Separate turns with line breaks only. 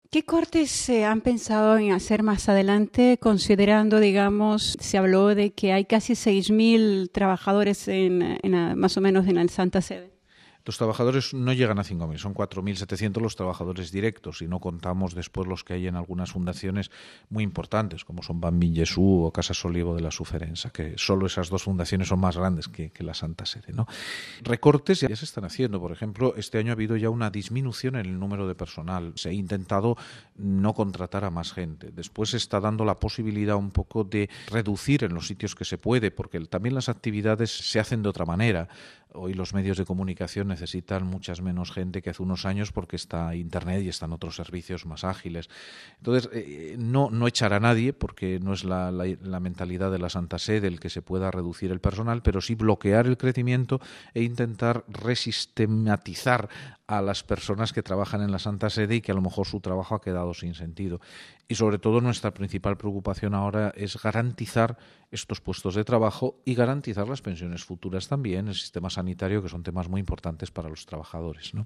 ¿Qué cortes se han pensado en hacer más adelante, considerando, digamos, se habló de que hay casi 6.000 trabajadores más o menos en la Santa Sede?
Los trabajadores no llegan a 5.000, son 4.700 los trabajadores directos y no contamos después los que hay en algunas fundaciones muy importantes, como son Bambín Jesús o Casa Solivo de la Suferenza, que solo esas dos fundaciones son más grandes que la Santa Sede, ¿no? Recortes ya se están haciendo. Por ejemplo, este año ha habido ya una disminución en el número de personal. Se ha intentado no contratar a más gente. Después se está dando la posibilidad un poco de reducir en los sitios que se puede, porque también las actividades se hacen de otra manera. Hoy los medios de comunicación necesitan muchas menos gente que hace unos años porque está Internet y están otros servicios más ágiles. Entonces, no echar a nadie, porque no es la mentalidad de la Santa Sede el que se pueda reducir el personal, pero sí bloquear el crecimiento e intentar resistematizar a las personas que trabajan en la Santa Sede y que a lo mejor su trabajo ha quedado sin sentido. Y sobre todo nuestra principal preocupación ahora es garantizar estos puestos de trabajo y garantizar las pensiones futuras también, el sistema sanitario, que son temas muy importantes para los trabajadores, ¿no?